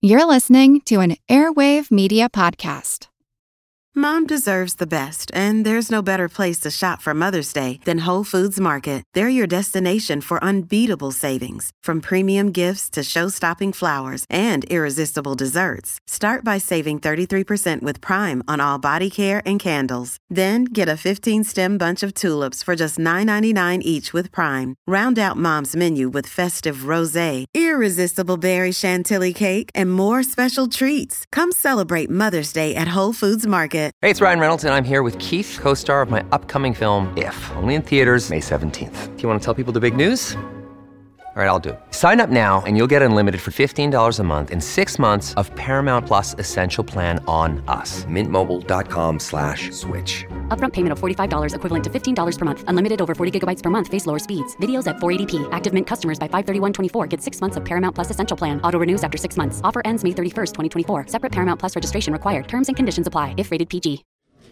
You're listening to an Airwave Media Podcast. Mom deserves the best, and there's no better place to shop for Mother's Day than Whole Foods Market. They're your destination for unbeatable savings, from premium gifts to show-stopping flowers and irresistible desserts. Start by saving 33% with Prime on all body care and candles. Then get a 15-stem bunch of tulips for just $9.99 each with Prime. Round out Mom's menu with festive rosé, irresistible berry chantilly cake, and more special treats. Come celebrate Mother's Day at Whole Foods Market. Hey, it's Ryan Reynolds, and I'm here with Keith, co-star of my upcoming film, If, only in theaters May 17th. Do you want to tell people the big news? All right, I'll do it. Sign up now and you'll get unlimited for $15 a month and 6 months of Paramount Plus Essential Plan on us. MintMobile.com/switch. Upfront payment of $45 equivalent to $15 per month. Unlimited over 40 gigabytes per month. Face lower speeds. Videos at 480p. Active Mint customers by 531.24 get 6 months of Paramount Plus Essential Plan. Auto renews after 6 months. Offer ends May 31st, 2024. Separate Paramount Plus registration required. Terms and conditions apply if rated PG.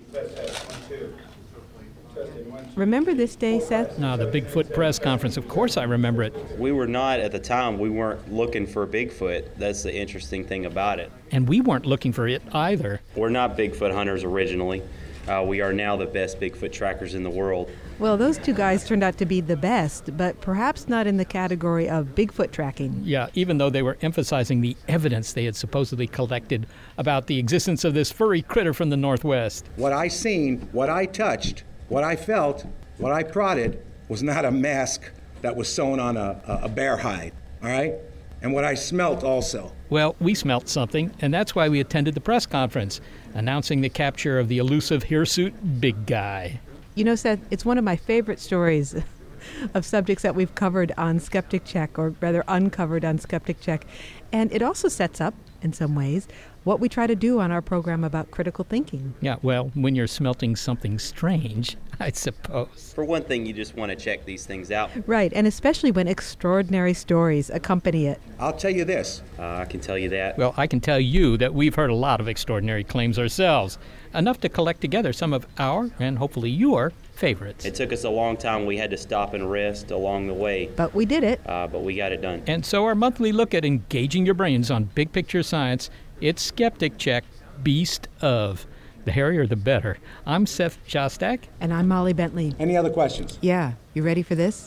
Remember this day, Seth? No, the Bigfoot press conference. Of course I remember it. We were not, at the time, we weren't looking for Bigfoot. That's the interesting thing about it. And we weren't looking for it either. We're not Bigfoot hunters originally. We are now the best Bigfoot trackers in the world. Well, those two guys turned out to be the best, but perhaps not in the category of Bigfoot tracking. Yeah, even though they were emphasizing the evidence they had supposedly collected about the existence of this furry critter from the Northwest. What I seen, what I touched, what I felt, what I prodded was not a mask that was sewn on a bear hide, all right? And what I smelt also. Well, we smelt something, and that's why we attended the press conference, announcing the capture of the elusive hirsute big guy. You know, Seth, it's one of my favorite stories of subjects that we've covered on Skeptic Check, or rather uncovered on Skeptic Check. And it also sets up, in some ways, what we try to do on our program about critical thinking. Yeah, well, when you're smelting something strange, I suppose. For one thing, you just want to check these things out. Right, and especially when extraordinary stories accompany it. I'll tell you this. I can tell you that. Well, I can tell you that we've heard a lot of extraordinary claims ourselves, enough to collect together some of our, and hopefully your, favorites. It took us a long time. We had to stop and rest along the way. But we did it. But we got it done. And so our monthly look at engaging your brains on big picture science, it's Skeptic Check, Beast of. The hairier, the better. I'm Seth Shostak. And I'm Molly Bentley. Any other questions? Yeah. You ready for this?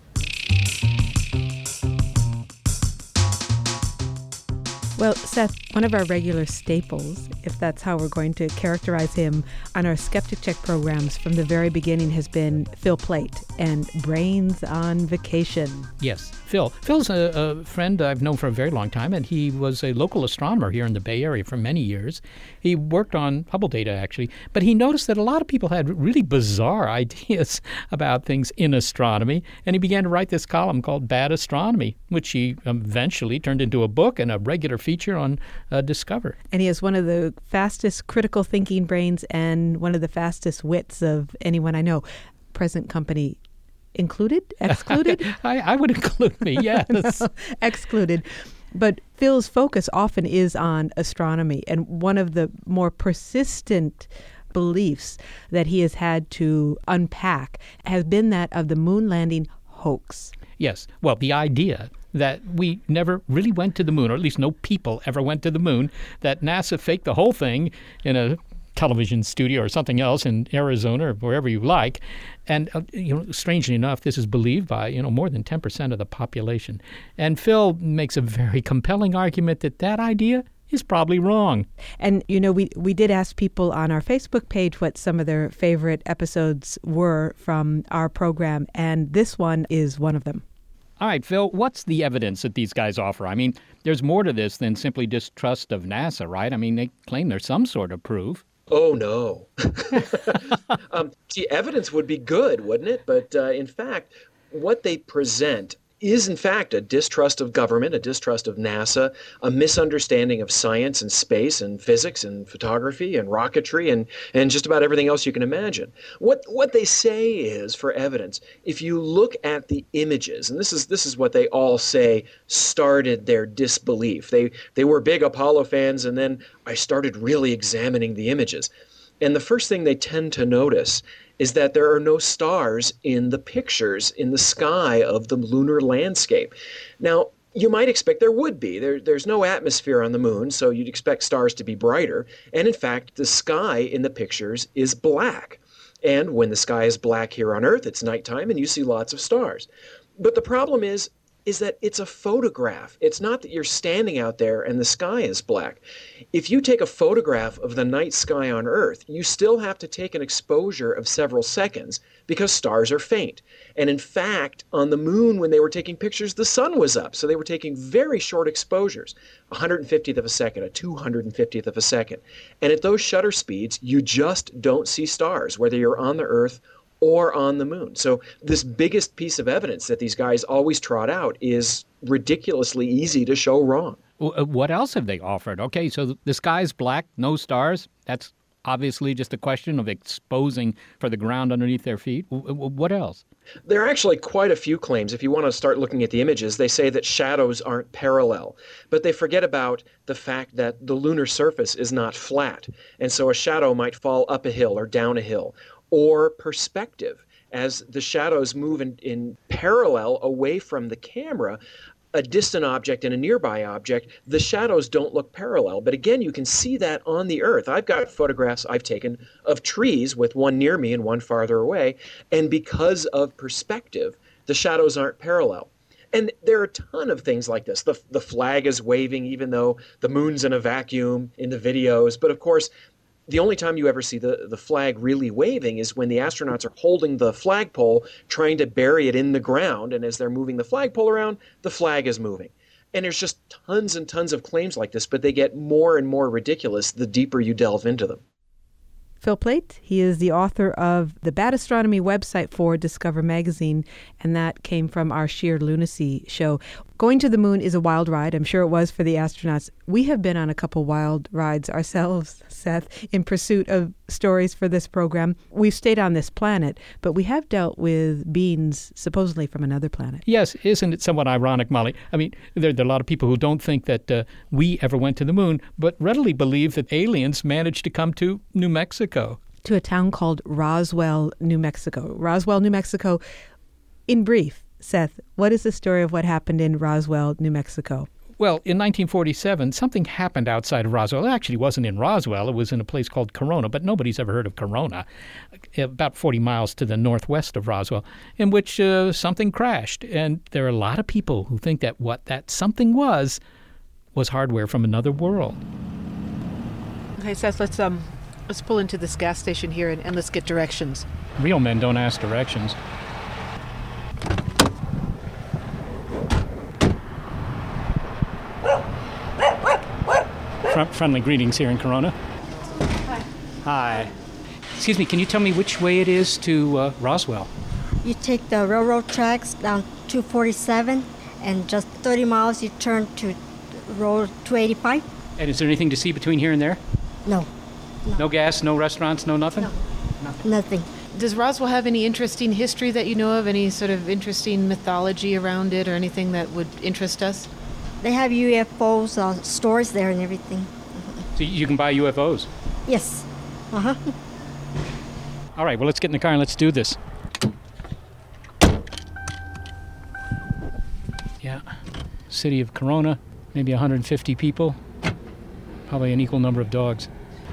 Well, Seth, one of our regular staples, if that's how we're going to characterize him on our Skeptic Check programs from the very beginning, has been Phil Plait and Brains on Vacation. Yes, Phil. Phil's a friend I've known for a very long time, and he was a local astronomer here in the Bay Area for many years. He worked on Hubble data, actually, but he noticed that a lot of people had really bizarre ideas about things in astronomy, and he began to write this column called Bad Astronomy, which he eventually turned into a book and a regular feature on Discover. And he has one of the fastest critical thinking brains and one of the fastest wits of anyone I know. Present company included? Excluded? I would include me, yes. No, excluded. But Phil's focus often is on astronomy, and one of the more persistent beliefs that he has had to unpack has been that of the moon landing hoax. Yes. Well, the idea that we never really went to the moon, or at least no people ever went to the moon, that NASA faked the whole thing in a television studio or something else in Arizona or wherever you like. And, strangely enough, this is believed by, more than 10% of the population. And Phil makes a very compelling argument that idea is probably wrong. And, we did ask people on our Facebook page what some of their favorite episodes were from our program, and this one is one of them. All right, Phil, what's the evidence that these guys offer? I mean, there's more to this than simply distrust of NASA, right? I mean, they claim there's some sort of proof. Oh, no. Evidence would be good, wouldn't it? But in fact, what they present is, in fact, a distrust of government, a distrust of NASA, a misunderstanding of science and space and physics and photography and rocketry and just about everything else you can imagine. What they say is, for evidence, if you look at the images, and this is what they all say started their disbelief. They were big Apollo fans, and then I started really examining the images. And the first thing they tend to notice is that there are no stars in the pictures in the sky of the lunar landscape. Now, You might expect there would be. There's no atmosphere on the moon, so you'd expect stars to be brighter. And in fact, the sky in the pictures is black. And when the sky is black here on Earth, it's nighttime and you see lots of stars. But the problem is that it's a photograph. It's not that you're standing out there and the sky is black. If you take a photograph of the night sky on Earth, you still have to take an exposure of several seconds because stars are faint. And in fact, on the moon, when they were taking pictures, the sun was up. So they were taking very short exposures, 150th of a second, a 250th of a second. And at those shutter speeds, you just don't see stars, whether you're on the Earth or on the moon. So this biggest piece of evidence that these guys always trot out is ridiculously easy to show wrong. What else have they offered? Okay, so the sky's black, no stars. That's obviously just a question of exposing for the ground underneath their feet. What else? There are actually quite a few claims. If you want to start looking at the images, they say that shadows aren't parallel. But they forget about the fact that the lunar surface is not flat. And so a shadow might fall up a hill or down a hill. Or perspective. As the shadows move in parallel away from the camera, a distant object and a nearby object, the shadows don't look parallel. But again, you can see that on the Earth. I've got photographs I've taken of trees with one near me and one farther away. And because of perspective, the shadows aren't parallel. And there are a ton of things like this. The flag is waving even though the moon's in a vacuum in the videos. But of course, the only time you ever see the flag really waving is when the astronauts are holding the flagpole, trying to bury it in the ground. And as they're moving the flagpole around, the flag is moving. And there's just tons and tons of claims like this, but they get more and more ridiculous the deeper you delve into them. Phil Plait, he is the author of the Bad Astronomy website for Discover Magazine, and that came from our Sheer Lunacy show. Going to the moon is a wild ride. I'm sure it was for the astronauts. We have been on a couple wild rides ourselves, Seth, in pursuit of stories for this program. We've stayed on this planet, but we have dealt with beings supposedly from another planet. Yes, isn't it somewhat ironic, Molly? I mean, there are a lot of people who don't think that we ever went to the moon, but readily believe that aliens managed to come to New Mexico. To a town called Roswell, New Mexico. Roswell, New Mexico, in brief, Seth, what is the story of what happened in Roswell, New Mexico? Well, in 1947, something happened outside of Roswell. It actually wasn't in Roswell. It was in a place called Corona, but nobody's ever heard of Corona, about 40 miles to the northwest of Roswell, in which something crashed. And there are a lot of people who think that what that something was hardware from another world. Okay, Seth, let's pull into this gas station here and let's get directions. Real men don't ask directions. Friendly greetings here in Corona. Hi. Hi. Excuse me, can you tell me which way it is to Roswell? You take the railroad tracks down 247 and just 30 miles you turn to road 285. And is there anything to see between here and there? No. No gas, no restaurants, no nothing? No. Nothing. Does Roswell have any interesting history that you know of? Any sort of interesting mythology around it or anything that would interest us? They have UFOs, stores there and everything. So you can buy UFOs? Yes. Uh-huh. All right, well, let's get in the car and let's do this. Yeah. City of Corona, maybe 150 people. Probably an equal number of dogs.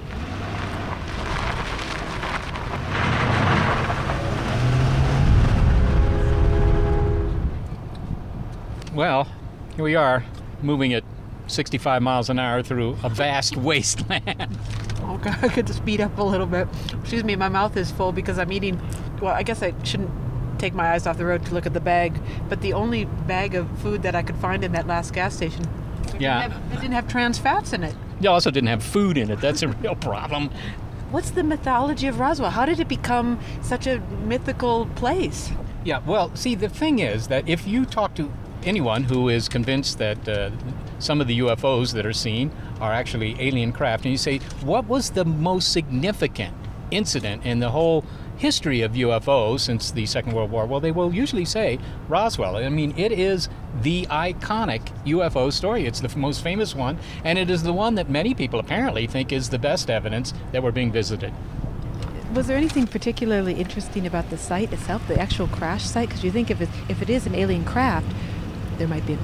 Well, here we are, moving at 65 miles an hour through a vast wasteland. Oh, God, I could speed up a little bit. Excuse me, my mouth is full because I'm eating. Well, I guess I shouldn't take my eyes off the road to look at the bag, but the only bag of food that I could find in that last gas station it didn't have trans fats in it. You also didn't have food in it. That's a real problem. What's the mythology of Roswell? How did it become such a mythical place? Yeah, well, see, the thing is that if you talk to anyone who is convinced that some of the UFOs that are seen are actually alien craft, and you say, what was the most significant incident in the whole history of UFOs since the Second World War? Well, they will usually say Roswell. I mean, it is the iconic UFO story. It's the most famous one, and it is the one that many people apparently think is the best evidence that we're being visited. Was there anything particularly interesting about the site itself, the actual crash site? Because you think if it is an alien craft, there might be a big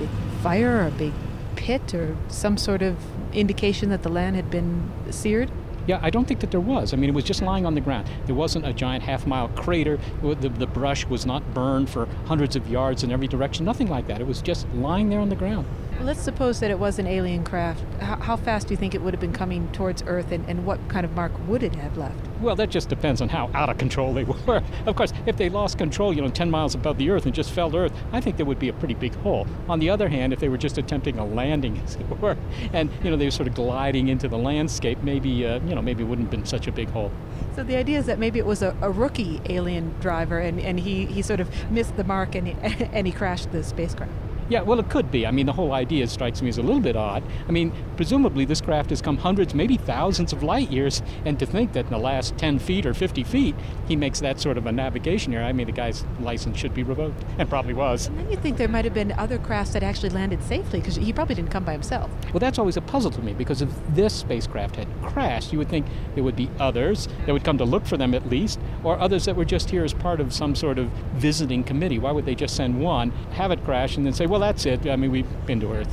fire or a big pit or some sort of indication that the land had been seared? Yeah, I don't think that there was. I mean, it was just lying on the ground. There wasn't a giant half-mile crater. The brush was not burned for hundreds of yards in every direction. Nothing like that. It was just lying there on the ground. Well, let's suppose that it was an alien craft. How fast do you think it would have been coming towards Earth, and what kind of mark would it have left? Well, that just depends on how out of control they were. Of course, if they lost control, 10 miles above the Earth and just fell to Earth, I think there would be a pretty big hole. On the other hand, if they were just attempting a landing, as it were, and, they were sort of gliding into the landscape, maybe it wouldn't have been such a big hole. So the idea is that maybe it was a rookie alien driver, and he sort of missed the mark, and he crashed the spacecraft. Yeah, well, it could be. I mean, the whole idea strikes me as a little bit odd. I mean, presumably this craft has come hundreds, maybe thousands of light years, and to think that in the last 10 feet or 50 feet, he makes that sort of a navigation error, I mean, the guy's license should be revoked, and probably was. And then you think there might have been other crafts that actually landed safely, because he probably didn't come by himself. Well, that's always a puzzle to me, because if this spacecraft had crashed, you would think there would be others that would come to look for them at least, or others that were just here as part of some sort of visiting committee. Why would they just send one, have it crash, and then say, well, that's it. I mean, we've been to Earth.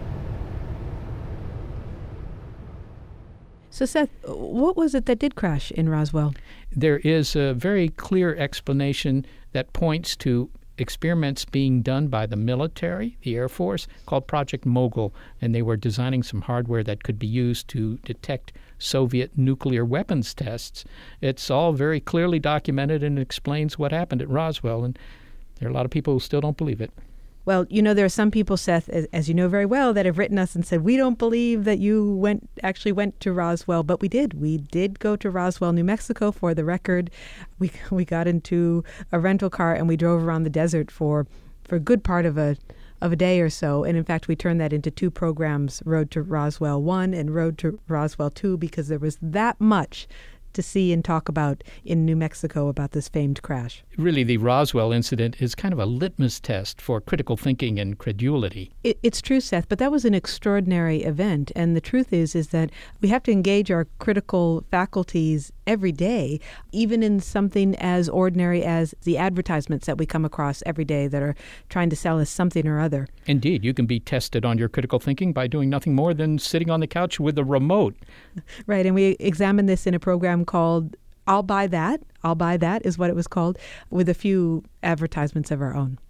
So, Seth, what was it that did crash in Roswell? There is a very clear explanation that points to experiments being done by the military, the Air Force, called Project Mogul, and they were designing some hardware that could be used to detect Soviet nuclear weapons tests. It's all very clearly documented and explains what happened at Roswell, and there are a lot of people who still don't believe it. Well, there are some people, Seth, as you know very well, that have written us and said, we don't believe that you actually went to Roswell, but we did. We did go to Roswell, New Mexico, for the record. We got into a rental car and we drove around the desert for a good part of a day or so. And in fact, we turned that into two programs, Road to Roswell 1 and Road to Roswell 2, because there was that much to see and talk about in New Mexico about this famed crash. Really, the Roswell incident is kind of a litmus test for critical thinking and credulity. It's true, Seth, but that was an extraordinary event. And the truth is that we have to engage our critical faculties every day, even in something as ordinary as the advertisements that we come across every day that are trying to sell us something or other. Indeed, you can be tested on your critical thinking by doing nothing more than sitting on the couch with a remote. Right, and we examined this in a program called I'll Buy That. I'll Buy That is what it was called, with a few advertisements of our own.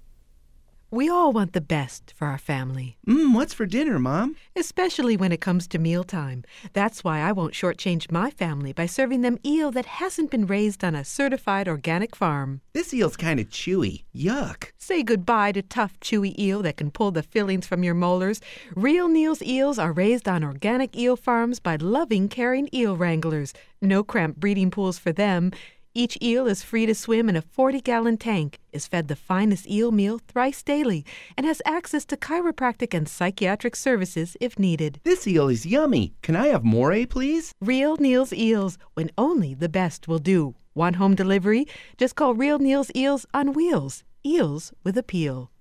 We all want the best for our family. What's for dinner, Mom? Especially when it comes to mealtime. That's why I won't shortchange my family by serving them eel that hasn't been raised on a certified organic farm. This eel's kind of chewy. Yuck. Say goodbye to tough, chewy eel that can pull the fillings from your molars. Real Neal's eels are raised on organic eel farms by loving, caring eel wranglers. No cramped breeding pools for them. Each eel is free to swim in a 40-gallon tank, is fed the finest eel meal thrice daily, and has access to chiropractic and psychiatric services if needed. This eel is yummy. Can I have more, please? Real Neal's Eels, when only the best will do. Want home delivery? Just call Real Neal's Eels on wheels. Eels with appeal.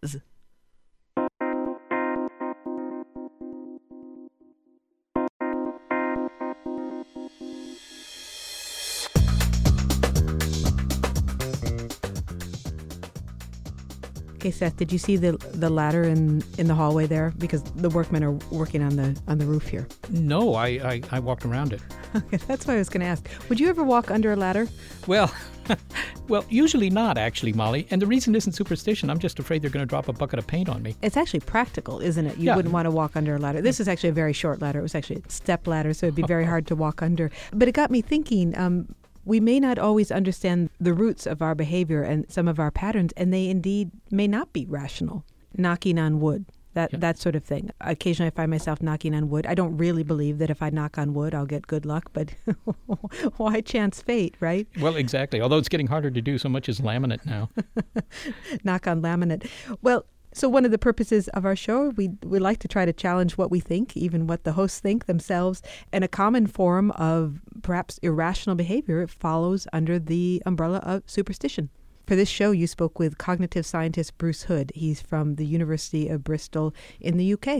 Okay, Seth, did you see the ladder in the hallway there? Because the workmen are working on the roof here. No, I walked around it. Okay, that's what I was going to ask. Would you ever walk under a ladder? Well, usually not, actually, Molly. And the reason isn't superstition. I'm just afraid they're going to drop a bucket of paint on me. It's actually practical, isn't it? You wouldn't want to walk under a ladder. This is actually a very short ladder. It was actually a step ladder, so it'd be very hard to walk under. But it got me thinking, we may not always understand the roots of our behavior and some of our patterns, and they indeed may not be rational. Knocking on wood, that sort of thing. Occasionally I find myself knocking on wood. I don't really believe that if I knock on wood, I'll get good luck, but why chance fate, right? Well, exactly. Although it's getting harder to do, so much as laminate now. Knock on laminate. Well, so one of the purposes of our show, we like to try to challenge what we think, even what the hosts think themselves, and a common form of perhaps irrational behavior follows under the umbrella of superstition. For this show, you spoke with cognitive scientist Bruce Hood. He's from the University of Bristol in the UK.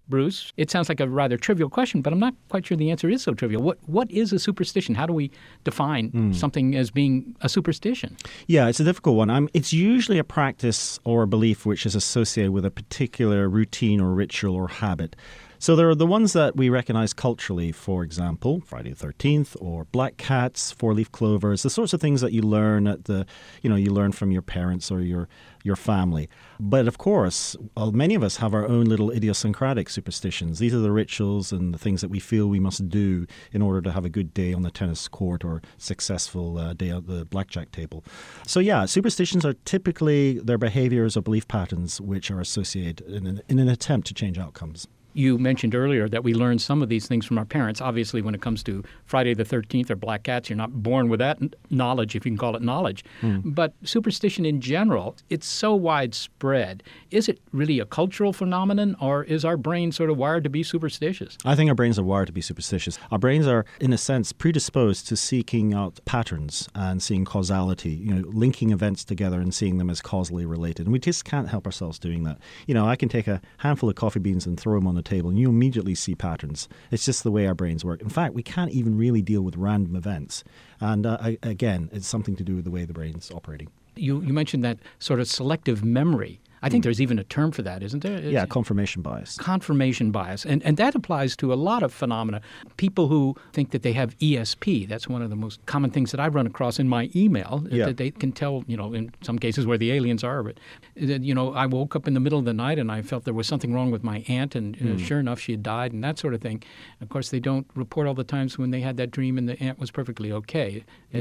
Bruce, it sounds like a rather trivial question, but I'm not quite sure the answer is so trivial. What is a superstition? How do we define something as being a superstition? Yeah, it's a difficult one. It's usually a practice or a belief which is associated with a particular routine or ritual or habit. So there are the ones that we recognize culturally, for example, Friday the 13th or black cats, four-leaf clovers, the sorts of things that you learn you learn from your parents or your family. But of course, many of us have our own little idiosyncratic superstitions. These are the rituals and the things that we feel we must do in order to have a good day on the tennis court or successful day at the blackjack table. So yeah, superstitions are typically their behaviors or belief patterns which are associated in an attempt to change outcomes. You mentioned earlier that we learn some of these things from our parents. Obviously, when it comes to Friday the 13th or black cats, you're not born with that knowledge, if you can call it knowledge. But superstition in general, it's so widespread. Is it really a cultural phenomenon, or is our brain sort of wired to be superstitious? I think our brains are wired to be superstitious. Our brains are, in a sense, predisposed to seeking out patterns and seeing causality, linking events together and seeing them as causally related. And we just can't help ourselves doing that. I can take a handful of coffee beans and throw them on the table and you immediately see patterns. It's just the way our brains work. In fact, we can't even really deal with random events. And again, it's something to do with the way the brain's operating. You mentioned that sort of selective memory. I think there's even a term for that, isn't there? Yeah, confirmation bias. Confirmation bias. And that applies to a lot of phenomena. People who think that they have ESP, that's one of the most common things that I run across in my email, that they can tell, in some cases where the aliens are. But, I woke up in the middle of the night and I felt there was something wrong with my aunt, and sure enough, she had died and that sort of thing. Of course, they don't report all the times when they had that dream and the aunt was perfectly okay.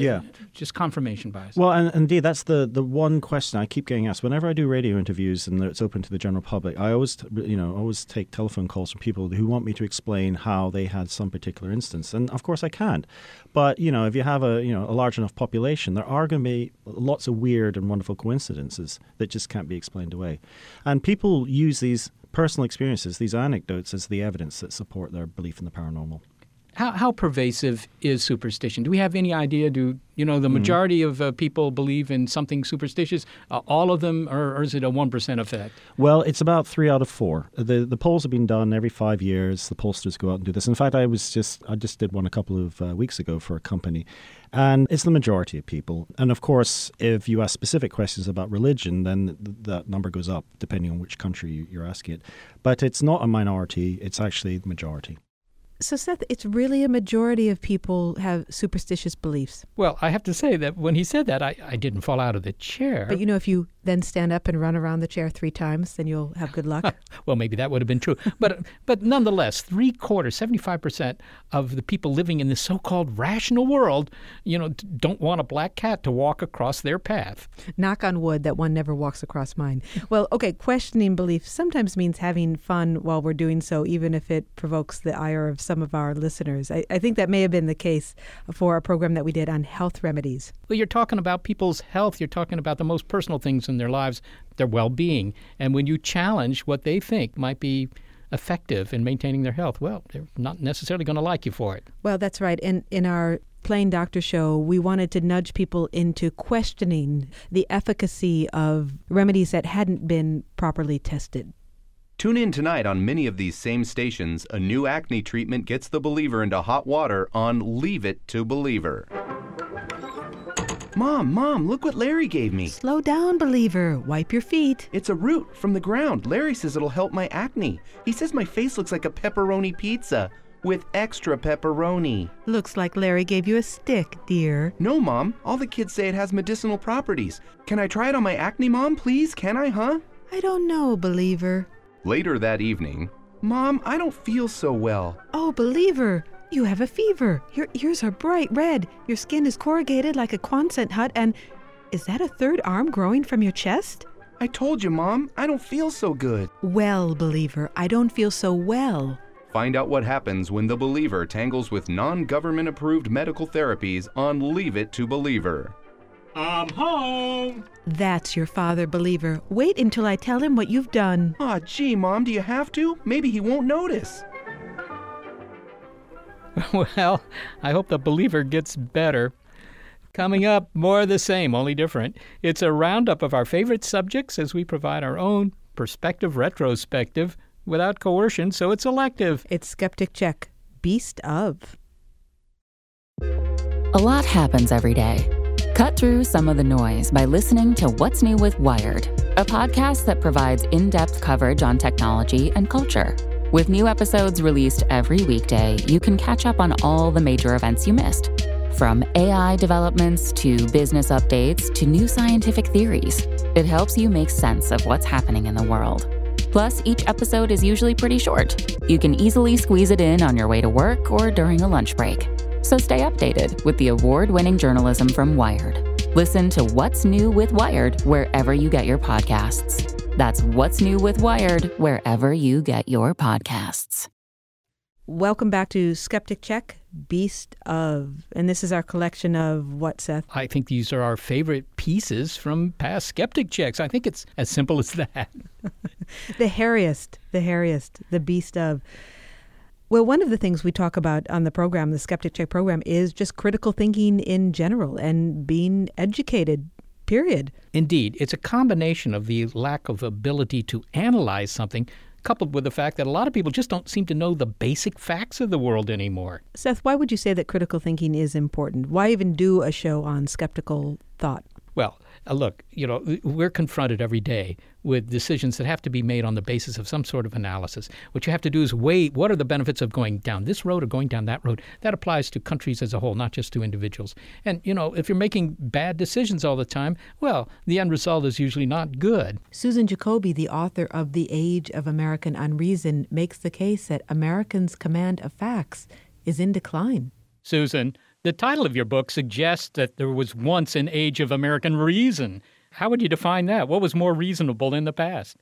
Just confirmation bias. Well, and indeed, that's the one question I keep getting asked. Whenever I do radio interviews and it's open to the general public, I always take telephone calls from people who want me to explain how they had some particular instance. And of course I can't. But, if you have a large enough population, there are going to be lots of weird and wonderful coincidences that just can't be explained away. And people use these personal experiences, these anecdotes, as the evidence that support their belief in the paranormal. How pervasive is superstition? Do we have any idea? Do the majority of people believe in something superstitious? All of them, or is it a 1% effect? Well, it's about 3 out of 4. The polls have been done every 5 years. The pollsters go out and do this. In fact, I just did one a couple of weeks ago for a company, and it's the majority of people. And of course, if you ask specific questions about religion, then that number goes up depending on which country you're asking it. But it's not a minority; it's actually the majority. So, Seth, it's really a majority of people have superstitious beliefs. Well, I have to say that when he said that, I didn't fall out of the chair. But, if you then stand up and run around the chair 3 times, then you'll have good luck. Well, maybe that would have been true. But nonetheless, 75% of the people living in this so-called rational world, don't want a black cat to walk across their path. Knock on wood that one never walks across mine. Well, okay, questioning belief sometimes means having fun while we're doing so, even if it provokes the ire of some of our listeners. I think that may have been the case for a program that we did on health remedies. Well, you're talking about people's health. You're talking about the most personal things in their lives, their well-being. And when you challenge what they think might be effective in maintaining their health, well, they're not necessarily going to like you for it. Well, that's right. And in our Plain Doctor show, we wanted to nudge people into questioning the efficacy of remedies that hadn't been properly tested. Tune in tonight on many of these same stations. A new acne treatment gets the believer into hot water on Leave It to Believer. Mom, look what Larry gave me. Slow down, believer. Wipe your feet. It's a root from the ground. Larry says it'll help my acne. He says my face looks like a pepperoni pizza with extra pepperoni. Looks like Larry gave you a stick, dear. No, Mom. All the kids say it has medicinal properties. Can I try it on my acne, Mom, please? Can I, huh? I don't know, believer. Later that evening, Mom, I don't feel so well. Oh, believer, you have a fever. Your ears are bright red. Your skin is corrugated like a Quonset hut. And is that a third arm growing from your chest? I told you, Mom, I don't feel so good. Well, believer, I don't feel so well. Find out what happens when the believer tangles with non-government approved medical therapies on Leave It to Believer. I'm home. That's your father, believer. Wait until I tell him what you've done. Aw, gee, Mom, do you have to? Maybe he won't notice. Well, I hope the believer gets better. Coming up, more of the same, only different. It's a roundup of our favorite subjects as we provide our own perspective retrospective without coercion, so it's elective. It's Skeptic Check, Beast of. A lot happens every day. Cut through some of the noise by listening to What's New with Wired, a podcast that provides in-depth coverage on technology and culture. With new episodes released every weekday, you can catch up on all the major events you missed. From AI developments to business updates to new scientific theories, it helps you make sense of what's happening in the world. Plus, each episode is usually pretty short. You can easily squeeze it in on your way to work or during a lunch break. So stay updated with the award-winning journalism from Wired. Listen to What's New with Wired wherever you get your podcasts. That's What's New with Wired wherever you get your podcasts. Welcome back to Skeptic Check, Beast of. And this is our collection of what, Seth? I think these are our favorite pieces from past Skeptic Checks. I think it's as simple as that. The hairiest, the Beast of. Well, one of the things we talk about on the program, the Skeptic Check program, is just critical thinking in general and being educated, period. Indeed. It's a combination of the lack of ability to analyze something, coupled with the fact that a lot of people just don't seem to know the basic facts of the world anymore. Seth, why would you say that critical thinking is important? Why even do a show on skeptical thought? Well, look, we're confronted every day with decisions that have to be made on the basis of some sort of analysis. What you have to do is weigh what are the benefits of going down this road or going down that road. That applies to countries as a whole, not just to individuals. And, if you're making bad decisions all the time, well, the end result is usually not good. Susan Jacoby, the author of The Age of American Unreason, makes the case that Americans' command of facts is in decline. Susan, the title of your book suggests that there was once an age of American reason. How would you define that? What was more reasonable in the past?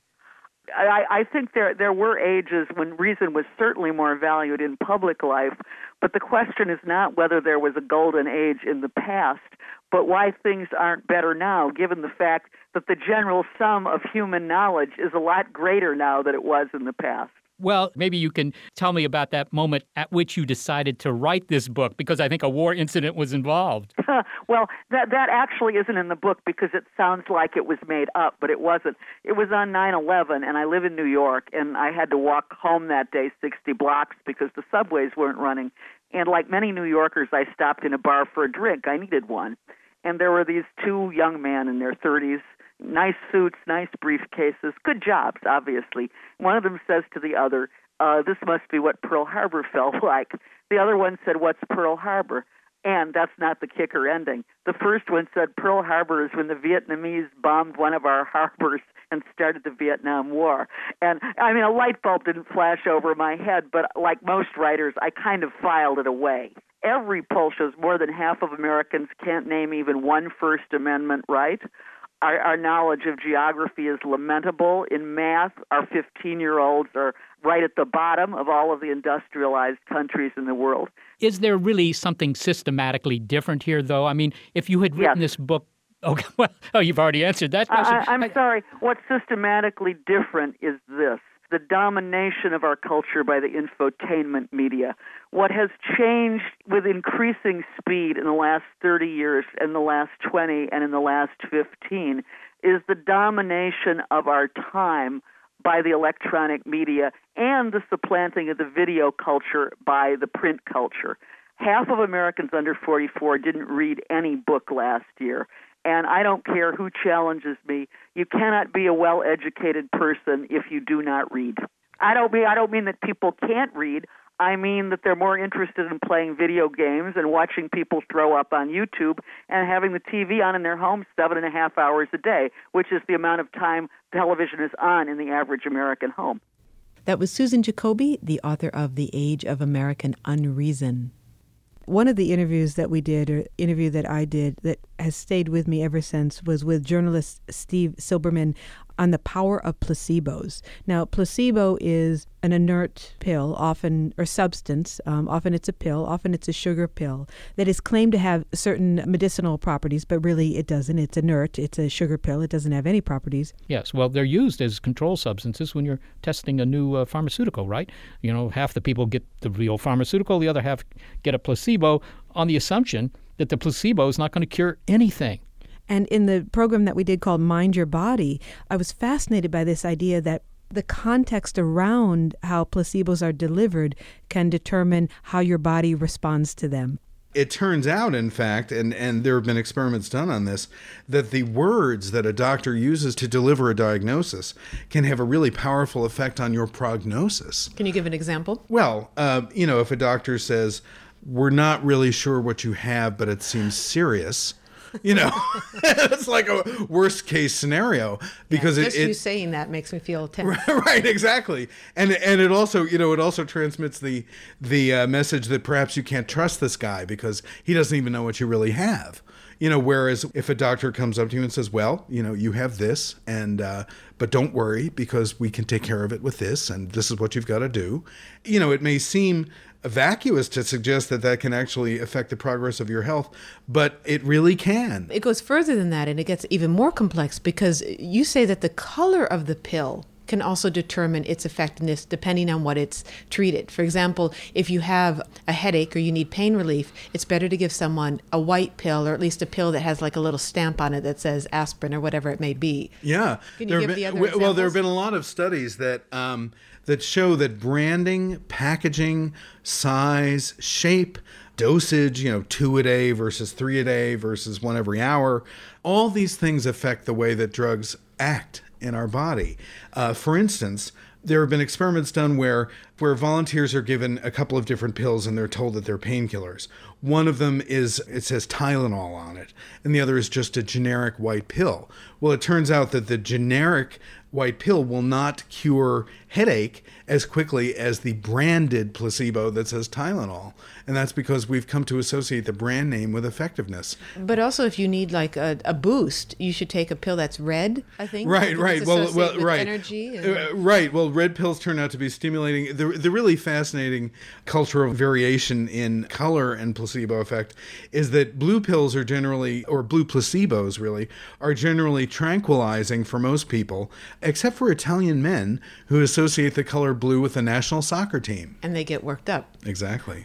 I think there were ages when reason was certainly more valued in public life, but the question is not whether there was a golden age in the past, but why things aren't better now, given the fact that the general sum of human knowledge is a lot greater now than it was in the past. Well, maybe you can tell me about that moment at which you decided to write this book, because I think a war incident was involved. Well, that actually isn't in the book because it sounds like it was made up, but it wasn't. It was on 9/11, and I live in New York, and I had to walk home that day 60 blocks because the subways weren't running. And like many New Yorkers, I stopped in a bar for a drink. I needed one. And there were these two young men in their 30s, nice suits, nice briefcases, good jobs, obviously. One of them says to the other, this must be what Pearl Harbor felt like. The other one said, what's Pearl Harbor? And that's not the kicker ending. The first one said, Pearl Harbor is when the Vietnamese bombed one of our harbors and started the Vietnam War. And, I mean, a light bulb didn't flash over my head, but like most writers, I kind of filed it away. Every poll shows more than half of Americans can't name even one First Amendment right. Our knowledge of geography is lamentable. In math, our 15-year-olds are right at the bottom of all of the industrialized countries in the world. Is there really something systematically different here, though? I mean, if you had written this book... Okay, well, you've already answered that question. I'm sorry. What's systematically different is this. The domination of our culture by the infotainment media. What has changed with increasing speed in the last 30 years, in the last 20, and in the last 15 is the domination of our time by the electronic media and the supplanting of the video culture by the print culture. Half of Americans under 44 didn't read any book last year. And I don't care who challenges me. You cannot be a well-educated person if you do not read. I don't mean that people can't read. I mean that they're more interested in playing video games and watching people throw up on YouTube and having the TV on in their home 7.5 hours a day, which is the amount of time television is on in the average American home. That was Susan Jacoby, the author of The Age of American Unreason. One of the interviews that we did, or interview that I did, that has stayed with me ever since, was with journalist Steve Silberman on the power of placebos. Now, placebo is an inert pill, often, or substance. Often it's a pill, often it's a sugar pill, that is claimed to have certain medicinal properties, but really it doesn't. It's inert. It's a sugar pill. It doesn't have any properties. Yes, well, they're used as control substances when you're testing a new pharmaceutical, right? Half the people get the real pharmaceutical, the other half get a placebo on the assumption that the placebo is not going to cure anything. And in the program that we did called Mind Your Body, I was fascinated by this idea that The context around how placebos are delivered can determine how your body responds to them. It turns out, in fact, and there have been experiments done on this, that the words that a doctor uses to deliver a diagnosis can have a really powerful effect on your prognosis. Can you give an example? Well, if a doctor says, we're not really sure what you have, but it seems serious, it's like a worst case scenario because just you saying that makes me feel tense. Right, exactly. And it also, it also transmits the message that perhaps you can't trust this guy because he doesn't even know what you really have. Whereas if a doctor comes up to you and says, well, you have this, and but don't worry because we can take care of it with this, and this is what you've got to do. It may seem vacuous to suggest that can actually affect the progress of your health, but it really can. It goes further than that, and it gets even more complex because you say that the color of the pill can also determine its effectiveness depending on what it's treated. For example, if you have a headache or you need pain relief, it's better to give someone a white pill or at least a pill that has like a little stamp on it that says aspirin or whatever it may be. Yeah. Can you give the other examples? Well, there have been a lot of studies that show that branding, packaging, size, shape, dosage, 2 a day versus 3 a day versus 1 every hour, all these things affect the way that drugs act in our body. For instance, there have been experiments done where volunteers are given a couple of different pills and they're told that they're painkillers. One of them it says Tylenol on it, and the other is just a generic white pill. Well, it turns out that the generic white pill will not cure headache as quickly as the branded placebo that says Tylenol. And that's because we've come to associate the brand name with effectiveness. But also if you need like a boost, you should take a pill that's red, I think. Right. Well, right. Energy. Right. Well, red pills turn out to be stimulating. The really fascinating cultural variation in color and placebo effect is that blue pills are generally, or blue placebos really, are generally tranquilizing for most people, except for Italian men who associate the color blue with the national soccer team. And they get worked up. Exactly.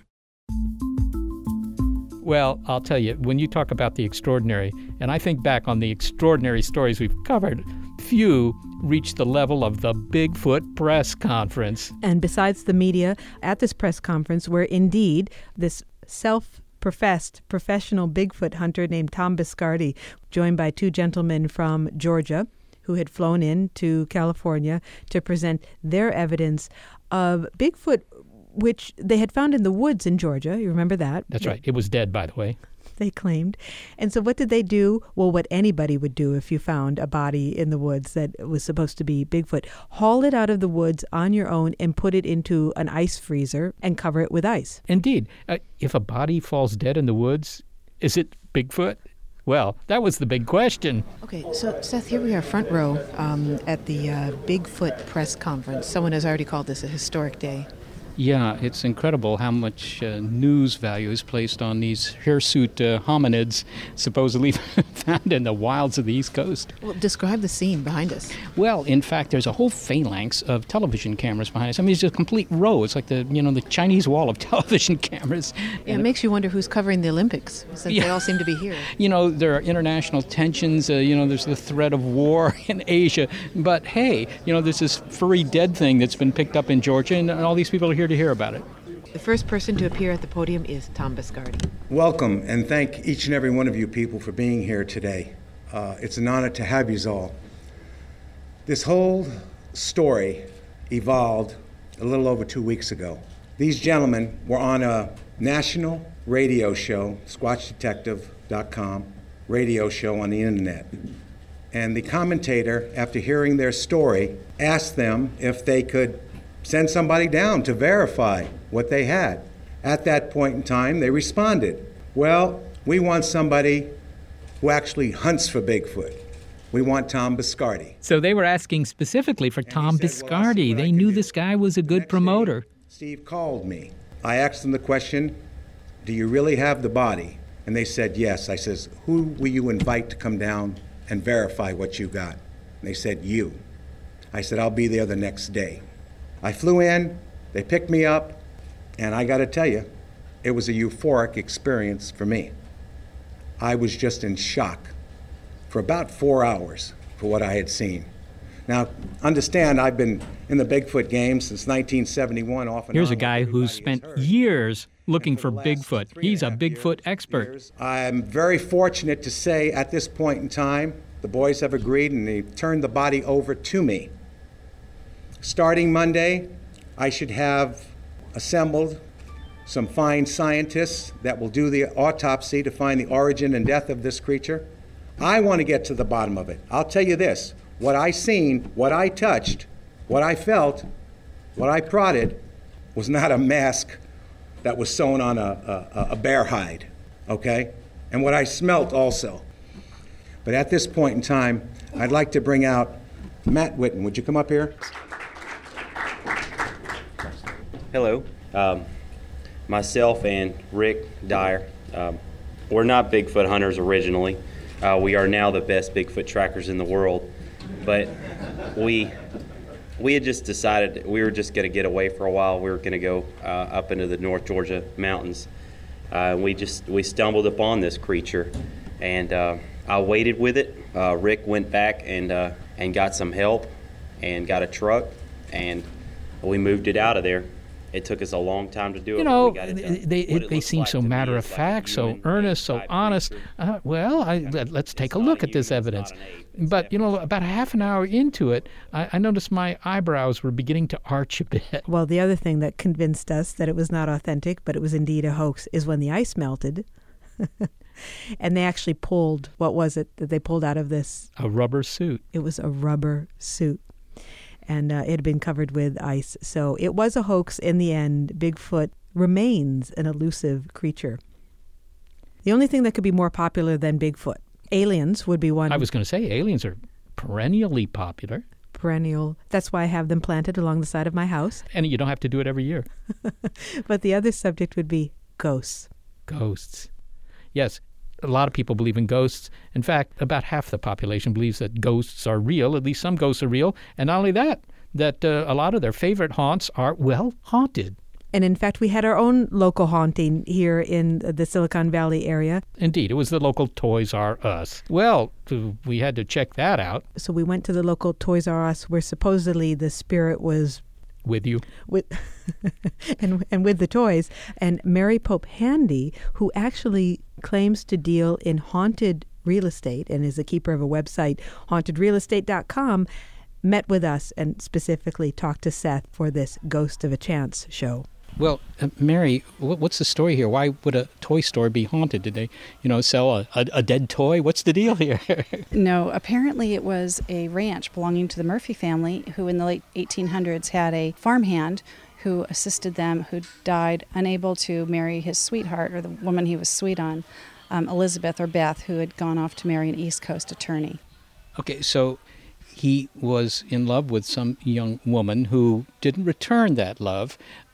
Well, I'll tell you, when you talk about the extraordinary, and I think back on the extraordinary stories we've covered, few reach the level of the Bigfoot press conference. And besides the media, at this press conference, where indeed this self-professed professional Bigfoot hunter named Tom Biscardi, joined by 2 gentlemen from Georgia, who had flown in to California to present their evidence of Bigfoot, which they had found in the woods in Georgia. You remember that? That's right. It was dead, by the way. They claimed. And so what did they do? Well, what anybody would do if you found a body in the woods that was supposed to be Bigfoot. Haul it out of the woods on your own and put it into an ice freezer and cover it with ice. Indeed. If a body falls dead in the woods, is it Bigfoot? Well, that was the big question. Okay, so Seth, here we are front row at the Bigfoot press conference. Someone has already called this a historic day. Yeah, it's incredible how much news value is placed on these hirsute hominids supposedly found in the wilds of the East Coast. Well, describe the scene behind us. Well, in fact, there's a whole phalanx of television cameras behind us. I mean, it's just a complete row. It's like the Chinese wall of television cameras. Yeah, it makes you wonder who's covering the Olympics, since they all seem to be here. There are international tensions. There's the threat of war in Asia. But hey, there's this furry dead thing that's been picked up in Georgia, and all these people are here to hear about it. The first person to appear at the podium is Tom Biscardi. Welcome, and thank each and every one of you people for being here today. It's an honor to have you all. This whole story evolved a little over 2 weeks ago. These gentlemen were on a national radio show, SquatchDetective.com radio show on the internet. And the commentator, after hearing their story, asked them if they could send somebody down to verify what they had. At that point in time, they responded, well, we want somebody who actually hunts for Bigfoot. We want Tom Biscardi. So they were asking specifically for Tom Biscardi. They knew this guy was a good promoter. Steve called me. I asked them the question, do you really have the body? And they said yes. I says, who will you invite to come down and verify what you got? And they said, you. I said, I'll be there the next day. I flew in, they picked me up, and I got to tell you, it was a euphoric experience for me. I was just in shock for about 4 hours for what I had seen. Now, understand, I've been in the Bigfoot game since 1971, off and Here's on, a guy like who's spent years looking for Bigfoot. He's a Bigfoot expert. I'm very fortunate to say at this point in time, the boys have agreed and they've turned the body over to me. Starting Monday, I should have assembled some fine scientists that will do the autopsy to find the origin and death of this creature. I want to get to the bottom of it. I'll tell you this, what I seen, what I touched, what I felt, what I prodded was not a mask that was sewn on a bear hide, okay? And what I smelt also. But at this point in time, I'd like to bring out Matt Witten. Would you come up here? Hello. Myself and Rick Dyer, we're not Bigfoot hunters originally. We are now the best Bigfoot trackers in the world. But we had just decided we were just going to get away for a while. We were going to go up into the North Georgia mountains. We stumbled upon this creature, and I waited with it. Rick went back and got some help and got a truck, and we moved it out of there. It took us a long time to do it. You know, but we got it done. they seem so matter-of-fact, so earnest, so honest. Let's take a look at this evidence. But, you know, about half an hour into it, I noticed my eyebrows were beginning to arch a bit. Well, the other thing that convinced us that it was not authentic, but it was indeed a hoax, is when the ice melted. And they actually pulled, what was it that they pulled out of this? A rubber suit. It was a rubber suit. And it had been covered with ice. So it was a hoax in the end. Bigfoot remains an elusive creature. The only thing that could be more popular than Bigfoot, aliens would be one. I was going to say, aliens are perennially popular. Perennial. That's why I have them planted along the side of my house. And you don't have to do it every year. But the other subject would be ghosts. Ghosts. Yes, a lot of people believe in ghosts. In fact, about half the population believes that ghosts are real. At least some ghosts are real. And not only that a lot of their favorite haunts are, well, haunted. And in fact, we had our own local haunting here in the Silicon Valley area. Indeed, it was the local Toys R Us. Well, we had to check that out. So we went to the local Toys R Us where supposedly the spirit was with you. And with the toys. And Mary Pope Handy, who actually claims to deal in haunted real estate and is a keeper of a website, hauntedrealestate.com, met with us and specifically talked to Seth for this Ghost of a Chance show. Well, Mary, what's the story here? Why would a toy store be haunted? Did they, sell a dead toy? What's the deal here? No, apparently it was a ranch belonging to the Murphy family who in the late 1800s had a farmhand who assisted them, who died unable to marry his sweetheart or the woman he was sweet on, Elizabeth or Beth, who had gone off to marry an East Coast attorney. Okay, so he was in love with some young woman who didn't return that love.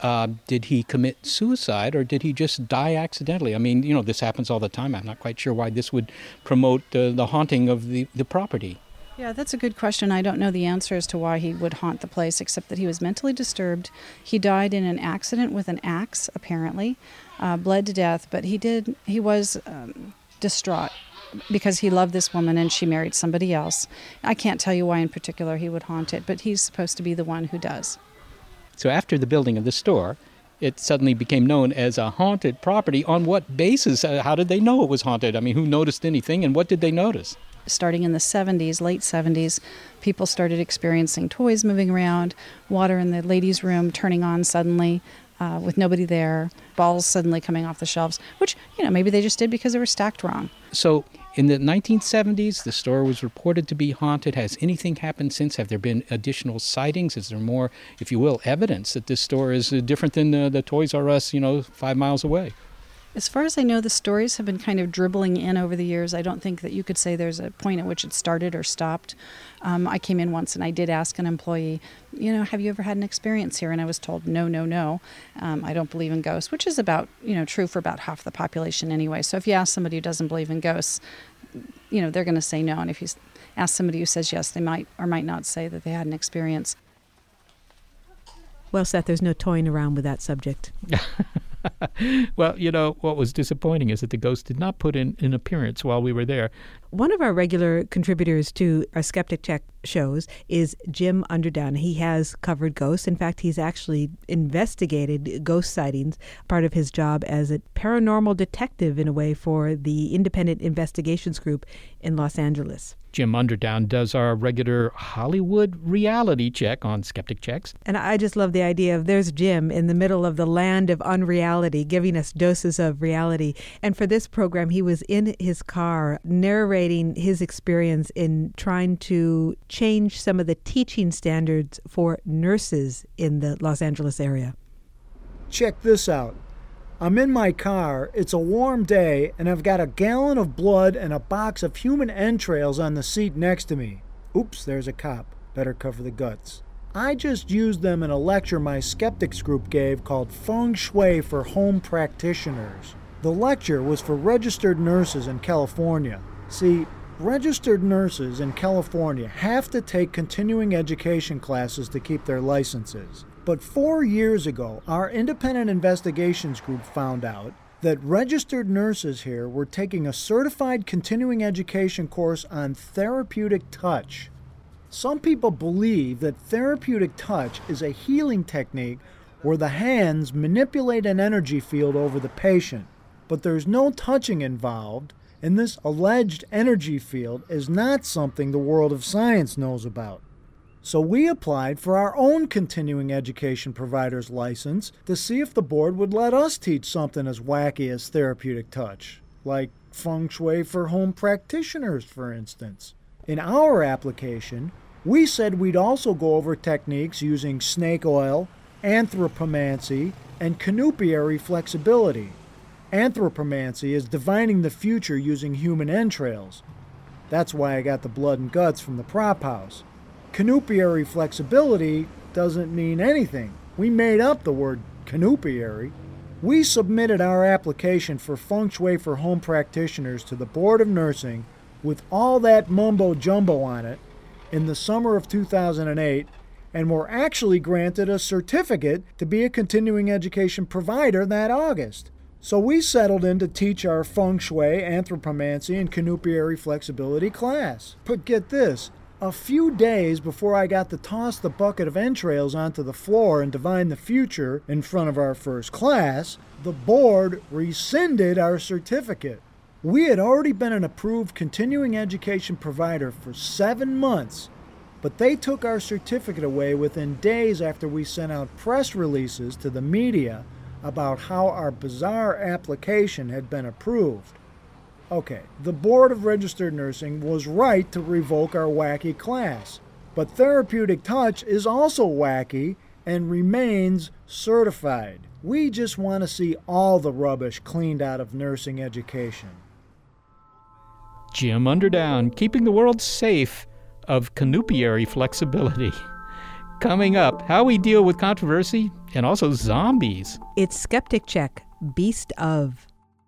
Did he commit suicide or did he just die accidentally? I mean, this happens all the time. I'm not quite sure why this would promote the haunting of the property. Yeah, that's a good question. I don't know the answer as to why he would haunt the place, except that he was mentally disturbed. He died in an accident with an axe, apparently, bled to death, but he was distraught because he loved this woman and she married somebody else. I can't tell you why in particular he would haunt it, but he's supposed to be the one who does. So after the building of the store, it suddenly became known as a haunted property. On what basis? How did they know it was haunted? I mean, who noticed anything and what did they notice? Starting in the 70s, late 70s, people started experiencing toys moving around, water in the ladies' room turning on suddenly, with nobody there, balls suddenly coming off the shelves, which, maybe they just did because they were stacked wrong. So in the 1970s, the store was reported to be haunted. Has anything happened since? Have there been additional sightings? Is there more, if you will, evidence that this store is different than the Toys R Us, 5 miles away? As far as I know, the stories have been kind of dribbling in over the years. I don't think that you could say there's a point at which it started or stopped. I came in once and I did ask an employee, have you ever had an experience here? And I was told, no. I don't believe in ghosts, which is about, true for about half the population anyway. So if you ask somebody who doesn't believe in ghosts, they're going to say no. And if you ask somebody who says yes, they might or might not say that they had an experience. Well, Seth, there's no toying around with that subject. Well, what was disappointing is that the ghost did not put in an appearance while we were there. One of our regular contributors to our Skeptic Check shows is Jim Underdown. He has covered ghosts. In fact, he's actually investigated ghost sightings, part of his job as a paranormal detective in a way for the Independent Investigations Group in Los Angeles. Jim Underdown does our regular Hollywood reality check on Skeptic Checks. And I just love the idea of there's Jim in the middle of the land of unreality, giving us doses of reality. And for this program, he was in his car narrating his experience in trying to change some of the teaching standards for nurses in the Los Angeles area. Check this out. I'm in my car, it's a warm day, and I've got a gallon of blood and a box of human entrails on the seat next to me. Oops, there's a cop. Better cover the guts. I just used them in a lecture my skeptics group gave called Feng Shui for Home Practitioners. The lecture was for registered nurses in California. See, registered nurses in California have to take continuing education classes to keep their licenses. But 4 years ago, our independent investigations group found out that registered nurses here were taking a certified continuing education course on therapeutic touch. Some people believe that therapeutic touch is a healing technique where the hands manipulate an energy field over the patient. But there's no touching involved, and this alleged energy field is not something the world of science knows about. So we applied for our own continuing education provider's license to see if the board would let us teach something as wacky as therapeutic touch, like Feng Shui for home practitioners, for instance. In our application, we said we'd also go over techniques using snake oil, anthropomancy, and canupiary flexibility. Anthropomancy is divining the future using human entrails. That's why I got the blood and guts from the prop house. Canupiary flexibility doesn't mean anything. We made up the word canupiary. We submitted our application for Feng Shui for home practitioners to the Board of Nursing with all that mumbo-jumbo on it in the summer of 2008 and were actually granted a certificate to be a continuing education provider that August. So we settled in to teach our Feng Shui, anthropomancy, and canupiary flexibility class. But get this. A few days before I got to toss the bucket of entrails onto the floor and divine the future in front of our first class, the board rescinded our certificate. We had already been an approved continuing education provider for 7 months, but they took our certificate away within days after we sent out press releases to the media about how our bizarre application had been approved. Okay, the Board of Registered Nursing was right to revoke our wacky class, but therapeutic touch is also wacky and remains certified. We just want to see all the rubbish cleaned out of nursing education. Jim Underdown, keeping the world safe of canupiary flexibility. Coming up, how we deal with controversy and also zombies. It's Skeptic Check, Beast of.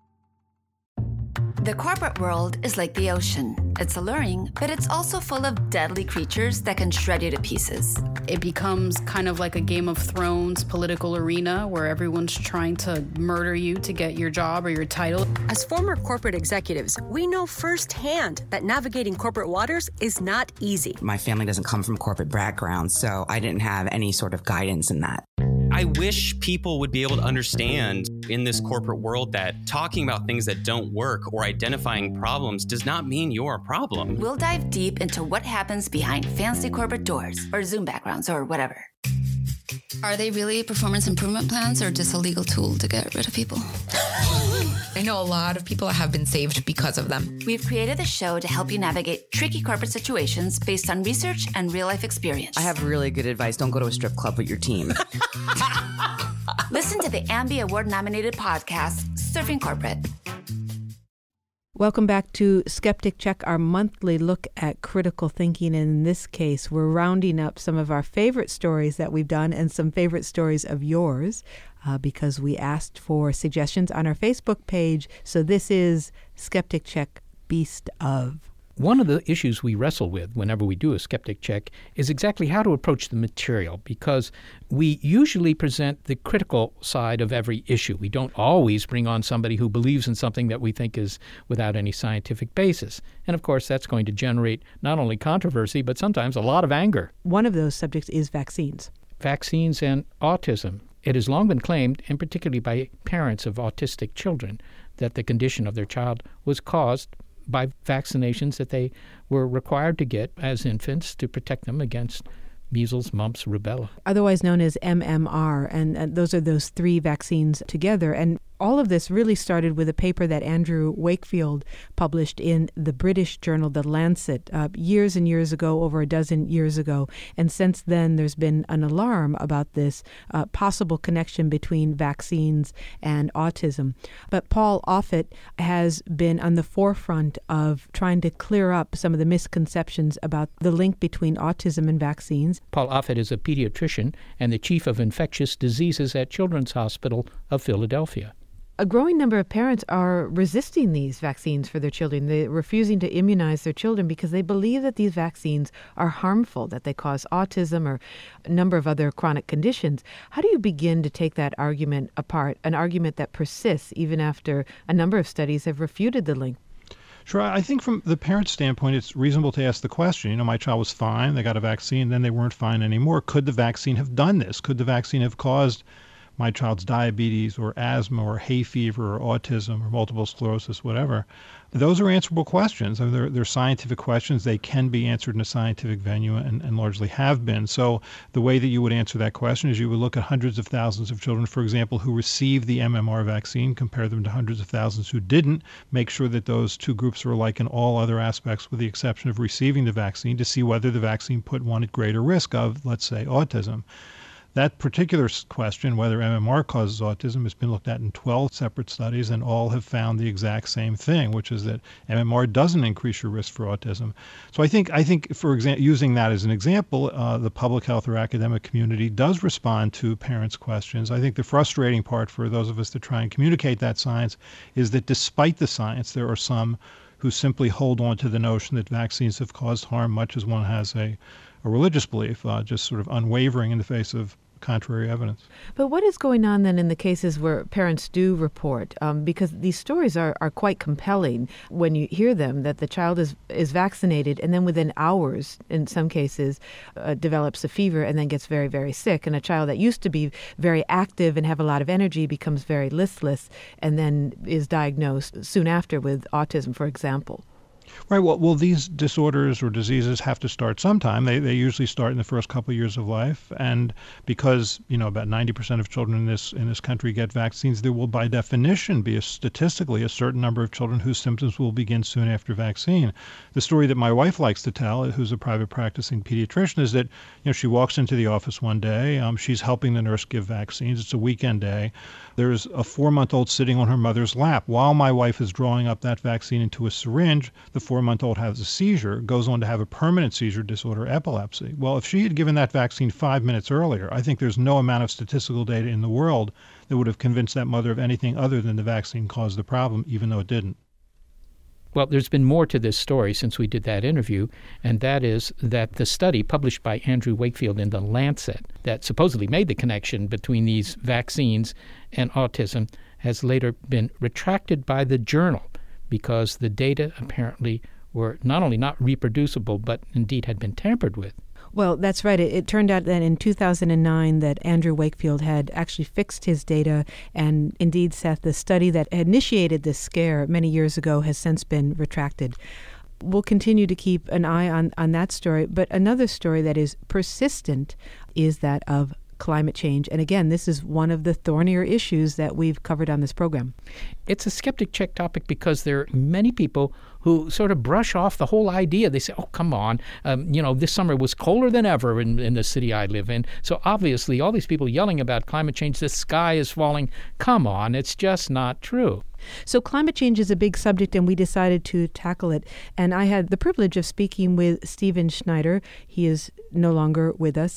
The corporate world is like the ocean. It's alluring, but it's also full of deadly creatures that can shred you to pieces. It becomes kind of like a Game of Thrones political arena where everyone's trying to murder you to get your job or your title. As former corporate executives, we know firsthand that navigating corporate waters is not easy. My family doesn't come from a corporate background, so I didn't have any sort of guidance in that. I wish people would be able to understand in this corporate world that talking about things that don't work or identifying problems does not mean you're a problem. We'll dive deep into what happens behind fancy corporate doors or Zoom backgrounds or whatever. Are they really performance improvement plans or just a legal tool to get rid of people? I know a lot of people have been saved because of them. We've created a show to help you navigate tricky corporate situations based on research and real-life experience. I have really good advice. Don't go to a strip club with your team. Listen to the Ambie Award-nominated podcast, Surfing Corporate. Welcome back to Skeptic Check, our monthly look at critical thinking. And in this case, we're rounding up some of our favorite stories that we've done and some favorite stories of yours because we asked for suggestions on our Facebook page. So this is Skeptic Check, Beast of. One of the issues we wrestle with whenever we do a skeptic check is exactly how to approach the material, because we usually present the critical side of every issue. We don't always bring on somebody who believes in something that we think is without any scientific basis. And of course, that's going to generate not only controversy, but sometimes a lot of anger. One of those subjects is vaccines. Vaccines and autism. It has long been claimed, and particularly by parents of autistic children, that the condition of their child was caused by vaccinations that they were required to get as infants to protect them against measles, mumps, rubella. Otherwise known as MMR, and those are those three vaccines together. And all of this really started with a paper that Andrew Wakefield published in the British journal The Lancet years and years ago, over a dozen years ago. And since then, there's been an alarm about this possible connection between vaccines and autism. But Paul Offit has been on the forefront of trying to clear up some of the misconceptions about the link between autism and vaccines. Paul Offit is a pediatrician and the chief of infectious diseases at Children's Hospital of Philadelphia. A growing number of parents are resisting these vaccines for their children. They're refusing to immunize their children because they believe that these vaccines are harmful, that they cause autism or a number of other chronic conditions. How do you begin to take that argument apart, an argument that persists even after a number of studies have refuted the link? Sure. I think from the parent standpoint, it's reasonable to ask the question, my child was fine, they got a vaccine, then they weren't fine anymore. Could the vaccine have done this? Could the vaccine have caused my child's diabetes or asthma or hay fever or autism or multiple sclerosis, whatever? Those are answerable questions. They're scientific questions. They can be answered in a scientific venue and largely have been. So the way that you would answer that question is you would look at hundreds of thousands of children, for example, who received the MMR vaccine, compare them to hundreds of thousands who didn't, make sure that those two groups are alike in all other aspects with the exception of receiving the vaccine, to see whether the vaccine put one at greater risk of, let's say, autism. That particular question, whether MMR causes autism, has been looked at in 12 separate studies, and all have found the exact same thing, which is that MMR doesn't increase your risk for autism. So I think, for example, using that as an example, the public health or academic community does respond to parents' questions. I think the frustrating part for those of us that try and communicate that science is that despite the science, there are some who simply hold on to the notion that vaccines have caused harm, much as one has a religious belief, just sort of unwavering in the face of contrary evidence. But what is going on then in the cases where parents do report? Because these stories are quite compelling when you hear them, that the child is vaccinated and then within hours, in some cases, develops a fever and then gets very, very sick. And a child that used to be very active and have a lot of energy becomes very listless and then is diagnosed soon after with autism, for example. Right. Well, these disorders or diseases have to start sometime. They usually start in the first couple of years of life, and because about 90% of children in this country get vaccines, there will by definition be statistically a certain number of children whose symptoms will begin soon after vaccine. The story that my wife likes to tell, who's a private practicing pediatrician, is that she walks into the office one day. She's helping the nurse give vaccines. It's a weekend day. There's a 4-month-old sitting on her mother's lap. While my wife is drawing up that vaccine into a syringe, the 4-month-old has a seizure, goes on to have a permanent seizure disorder, epilepsy. Well, if she had given that vaccine 5 minutes earlier, I think there's no amount of statistical data in the world that would have convinced that mother of anything other than the vaccine caused the problem, even though it didn't. Well, there's been more to this story since we did that interview, and that is that the study published by Andrew Wakefield in The Lancet that supposedly made the connection between these vaccines and autism has later been retracted by the journal because the data apparently were not only not reproducible, but indeed had been tampered with. Well, that's right. It turned out that in 2009 that Andrew Wakefield had actually fixed his data, and indeed, Seth, the study that initiated this scare many years ago has since been retracted. We'll continue to keep an eye on that story, but another story that is persistent is that of climate change. And again, this is one of the thornier issues that we've covered on this program. It's a skeptic check topic because there are many people who sort of brush off the whole idea. They say, oh, come on, this summer was colder than ever in the city I live in. So obviously all these people yelling about climate change, the sky is falling. Come on, it's just not true. So climate change is a big subject, and we decided to tackle it. And I had the privilege of speaking with Stephen Schneider. He is no longer with us.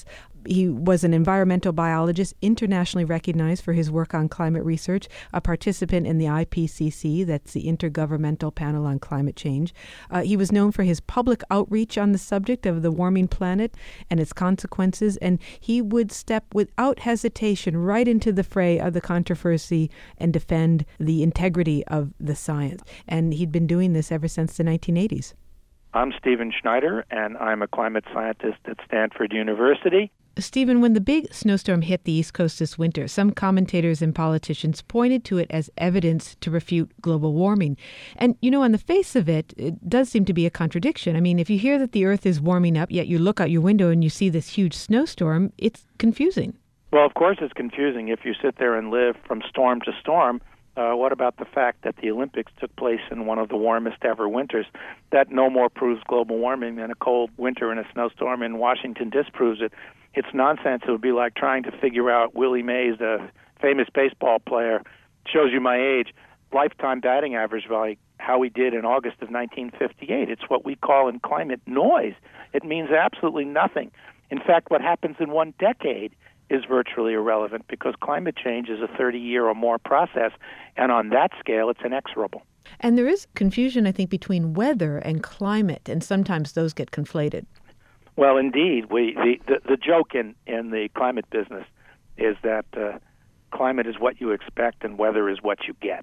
He was an environmental biologist, internationally recognized for his work on climate research, a participant in the IPCC, that's the Intergovernmental Panel on Climate Change. He was known for his public outreach on the subject of the warming planet and its consequences, and he would step without hesitation right into the fray of the controversy and defend the integrity of the science. And he'd been doing this ever since the 1980s. I'm Stephen Schneider, and I'm a climate scientist at Stanford University. Stephen, when the big snowstorm hit the East Coast this winter, some commentators and politicians pointed to it as evidence to refute global warming. And, on the face of it, it does seem to be a contradiction. I mean, if you hear that the Earth is warming up, yet you look out your window and you see this huge snowstorm, it's confusing. Well, of course it's confusing if you sit there and live from storm to storm. What about the fact that the Olympics took place in one of the warmest ever winters? That no more proves global warming than a cold winter and a snowstorm in Washington disproves it. It's nonsense. It would be like trying to figure out Willie Mays, the famous baseball player, shows you my age, lifetime batting average by how he did in August of 1958. It's what we call in climate noise. It means absolutely nothing. In fact, what happens in one decade is virtually irrelevant because climate change is a 30-year or more process, and on that scale, it's inexorable. And there is confusion, I think, between weather and climate, and sometimes those get conflated. Well, indeed. The joke in the climate business is that climate is what you expect and weather is what you get.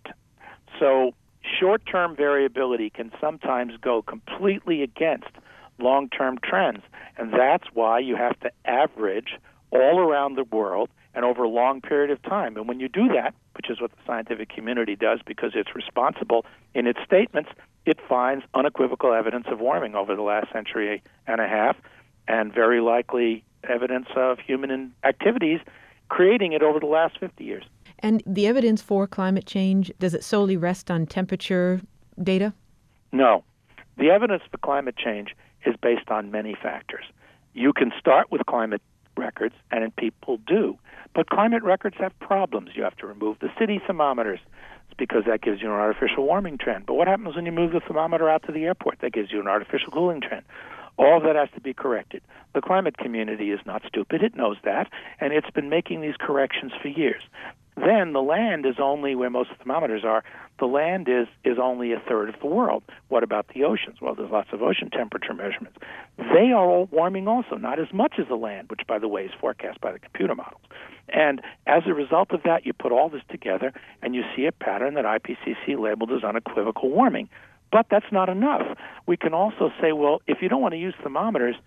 So short-term variability can sometimes go completely against long-term trends, and that's why you have to average all around the world and over a long period of time. And when you do that, which is what the scientific community does because it's responsible in its statements, it finds unequivocal evidence of warming over the last century and a half, and very likely evidence of human activities creating it over the last 50 years. And the evidence for climate change, does it solely rest on temperature data? No. The evidence for climate change is based on many factors. You can start with climate records, and people do. But climate records have problems. You have to remove the city thermometers. It's because that gives you an artificial warming trend. But what happens when you move the thermometer out to the airport? That gives you an artificial cooling trend. All of that has to be corrected. The climate community is not stupid. It knows that, and it's been making these corrections for years. Then the land is only where most thermometers are. The land is only a third of the world. What about the oceans? Well, there's lots of ocean temperature measurements. They are all warming also, not as much as the land, which, by the way, is forecast by the computer models. And as a result of that, you put all this together, and you see a pattern that IPCC labeled as unequivocal warming. But that's not enough. We can also say, well, if you don't want to use thermometers,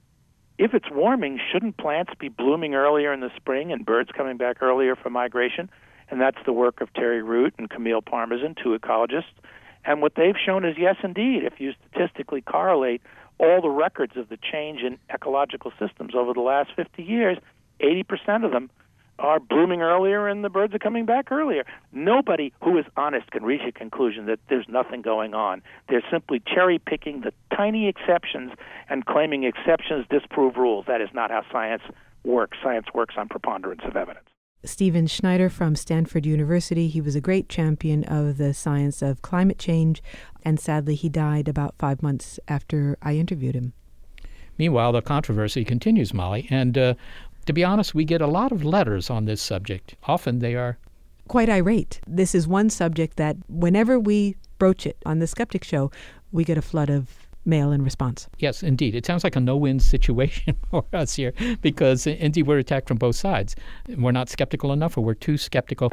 if it's warming, shouldn't plants be blooming earlier in the spring and birds coming back earlier for migration? And that's the work of Terry Root and Camille Parmesan, two ecologists. And what they've shown is, yes, indeed, if you statistically correlate all the records of the change in ecological systems over the last 50 years, 80% of them are blooming earlier and the birds are coming back earlier. Nobody who is honest can reach a conclusion that there's nothing going on. They're simply cherry-picking the tiny exceptions and claiming exceptions disprove rules. That is not how science works. Science works on preponderance of evidence. Stephen Schneider from Stanford University. He was a great champion of the science of climate change, and sadly he died about 5 months after I interviewed him. Meanwhile, the controversy continues, Molly, and to be honest, we get a lot of letters on this subject. Often they are quite irate. This is one subject that whenever we broach it on the Skeptic Show, we get a flood of mail in response. Yes, indeed. It sounds like a no-win situation for us here because, indeed, we're attacked from both sides. We're not skeptical enough or we're too skeptical.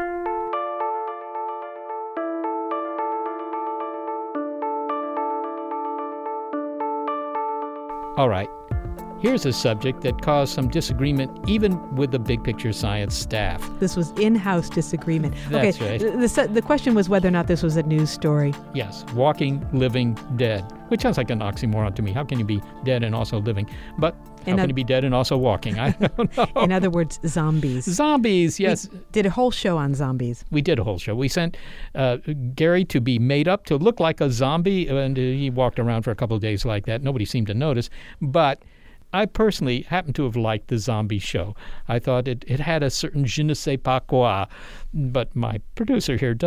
All right. Here's a subject that caused some disagreement even with the Big Picture Science staff. This was in-house disagreement. That's right. The question was whether or not this was a news story. Yes, walking, living, dead, which sounds like an oxymoron to me. How can you be dead and also living? But how can you be dead and also walking? I don't know. In other words, zombies. Zombies, yes. We did a whole show on zombies. We did a whole show. We sent Gary to be made up to look like a zombie, and he walked around for a couple of days like that. Nobody seemed to notice. But I personally happen to have liked the zombie show. I thought it had a certain je ne sais pas quoi, but my producer here doesn't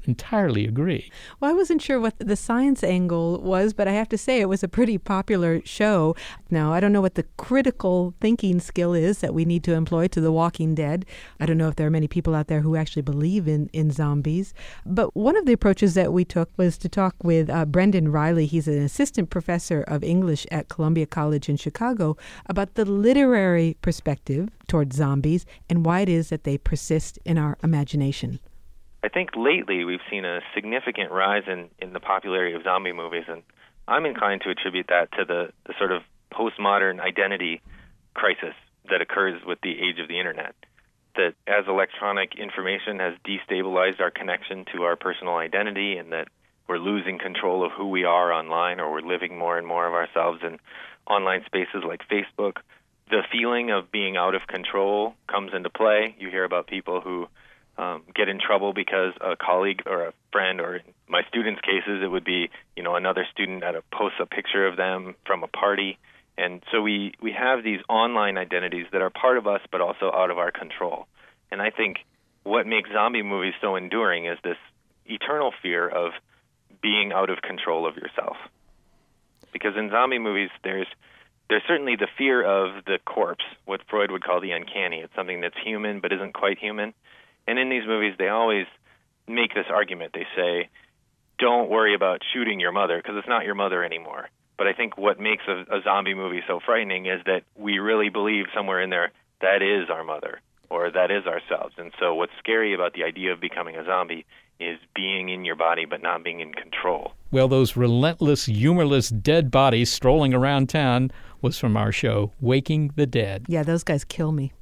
entirely agree. Well, I wasn't sure what the science angle was, but I have to say it was a pretty popular show. Now, I don't know what the critical thinking skill is that we need to employ to The Walking Dead. I don't know if there are many people out there who actually believe in zombies. But one of the approaches that we took was to talk with Brendan Riley. He's an assistant professor of English at Columbia College in Chicago about the literary perspective towards zombies and why it is that they persist in our imagination. I think lately we've seen a significant rise in the popularity of zombie movies, and I'm inclined to attribute that to the sort of postmodern identity crisis that occurs with the age of the Internet. That as electronic information has destabilized our connection to our personal identity, and that we're losing control of who we are online, or we're living more and more of ourselves in online spaces like Facebook, the feeling of being out of control comes into play. You hear about people who get in trouble because a colleague or a friend, or in my students' cases, it would be, another student posts a picture of them from a party. And so we have these online identities that are part of us but also out of our control. And I think what makes zombie movies so enduring is this eternal fear of being out of control of yourself. Because in zombie movies, there's certainly the fear of the corpse, what Freud would call the uncanny. It's something that's human but isn't quite human. And in these movies, they always make this argument. They say, don't worry about shooting your mother because it's not your mother anymore. But I think what makes a zombie movie so frightening is that we really believe somewhere in there that is our mother or that is ourselves. And so what's scary about the idea of becoming a zombie is being in your body but not being in control. Well, those relentless, humorless dead bodies strolling around town was from our show, Waking the Dead. Yeah, those guys kill me.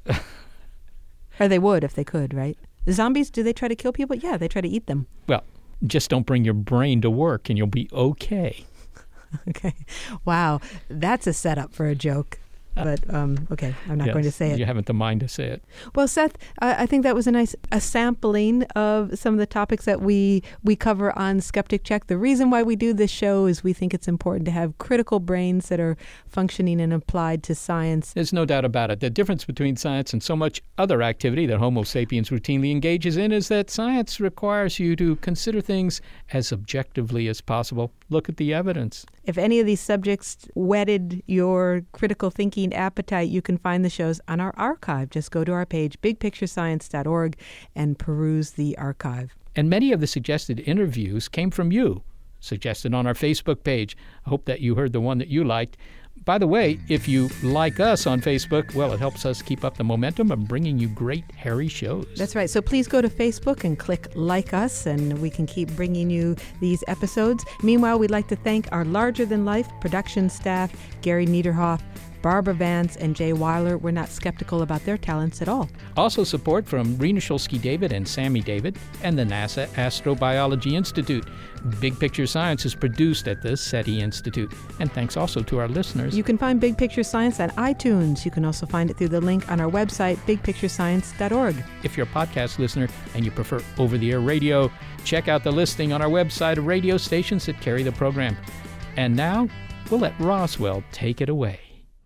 Or they would if they could, right? The zombies, do they try to kill people? Yeah, they try to eat them. Well, just don't bring your brain to work and you'll be okay. Okay. Wow. That's a setup for a joke. But, okay, I'm not going to say it. You haven't the mind to say it. Well, Seth, I think that was a sampling of some of the topics that we cover on Skeptic Check. The reason why we do this show is we think it's important to have critical brains that are functioning and applied to science. There's no doubt about it. The difference between science and so much other activity that Homo sapiens routinely engages in is that science requires you to consider things as objectively as possible. Look at the evidence. If any of these subjects whetted your critical thinking appetite, you can find the shows on our archive. Just go to our page, bigpicturescience.org, and peruse the archive. And many of the suggested interviews came from you, suggested on our Facebook page. I hope that you heard the one that you liked. By the way, if you like us on Facebook, well, it helps us keep up the momentum of bringing you great, hairy shows. That's right. So please go to Facebook and click Like Us, and we can keep bringing you these episodes. Meanwhile, we'd like to thank our larger-than-life production staff, Gary Niederhoff, Barbara Vance, and Jay Weiler. We're not skeptical about their talents at all. Also support from Rena Shulsky-David and Sammy David and the NASA Astrobiology Institute. Big Picture Science is produced at the SETI Institute. And thanks also to our listeners. You can find Big Picture Science on iTunes. You can also find it through the link on our website, bigpicturescience.org. If you're a podcast listener and you prefer over-the-air radio, check out the listing on our website of radio stations that carry the program. And now, we'll let Roswell take it away.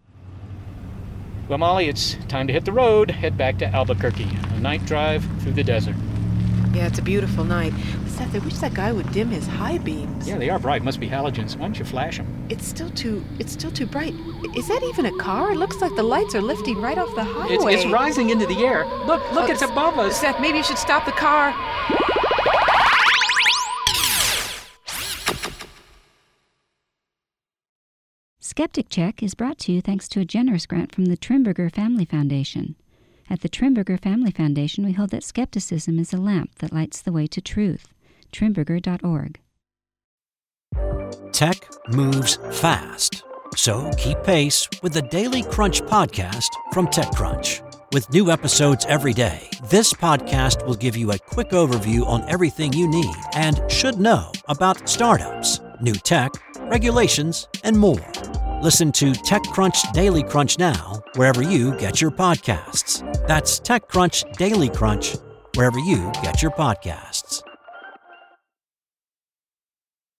Well, Molly, it's time to hit the road, head back to Albuquerque. A night drive through the desert. Yeah, it's a beautiful night. Seth, I wish that guy would dim his high beams. Yeah, they are bright. Must be halogens. Why don't you flash them? It's still too bright. Is that even a car? It looks like the lights are lifting right off the highway. It's rising into the air. Look, it's above us. Seth, maybe you should stop the car. Skeptic Check is brought to you thanks to a generous grant from the Trimberger Family Foundation. At the Trimberger Family Foundation, we hold that skepticism is a lamp that lights the way to truth. Trimberger.org. Tech moves fast, so keep pace with the Daily Crunch podcast from TechCrunch. With new episodes every day, this podcast will give you a quick overview on everything you need and should know about startups, new tech, regulations, and more. Listen to TechCrunch Daily Crunch now, wherever you get your podcasts. That's TechCrunch Daily Crunch, wherever you get your podcasts.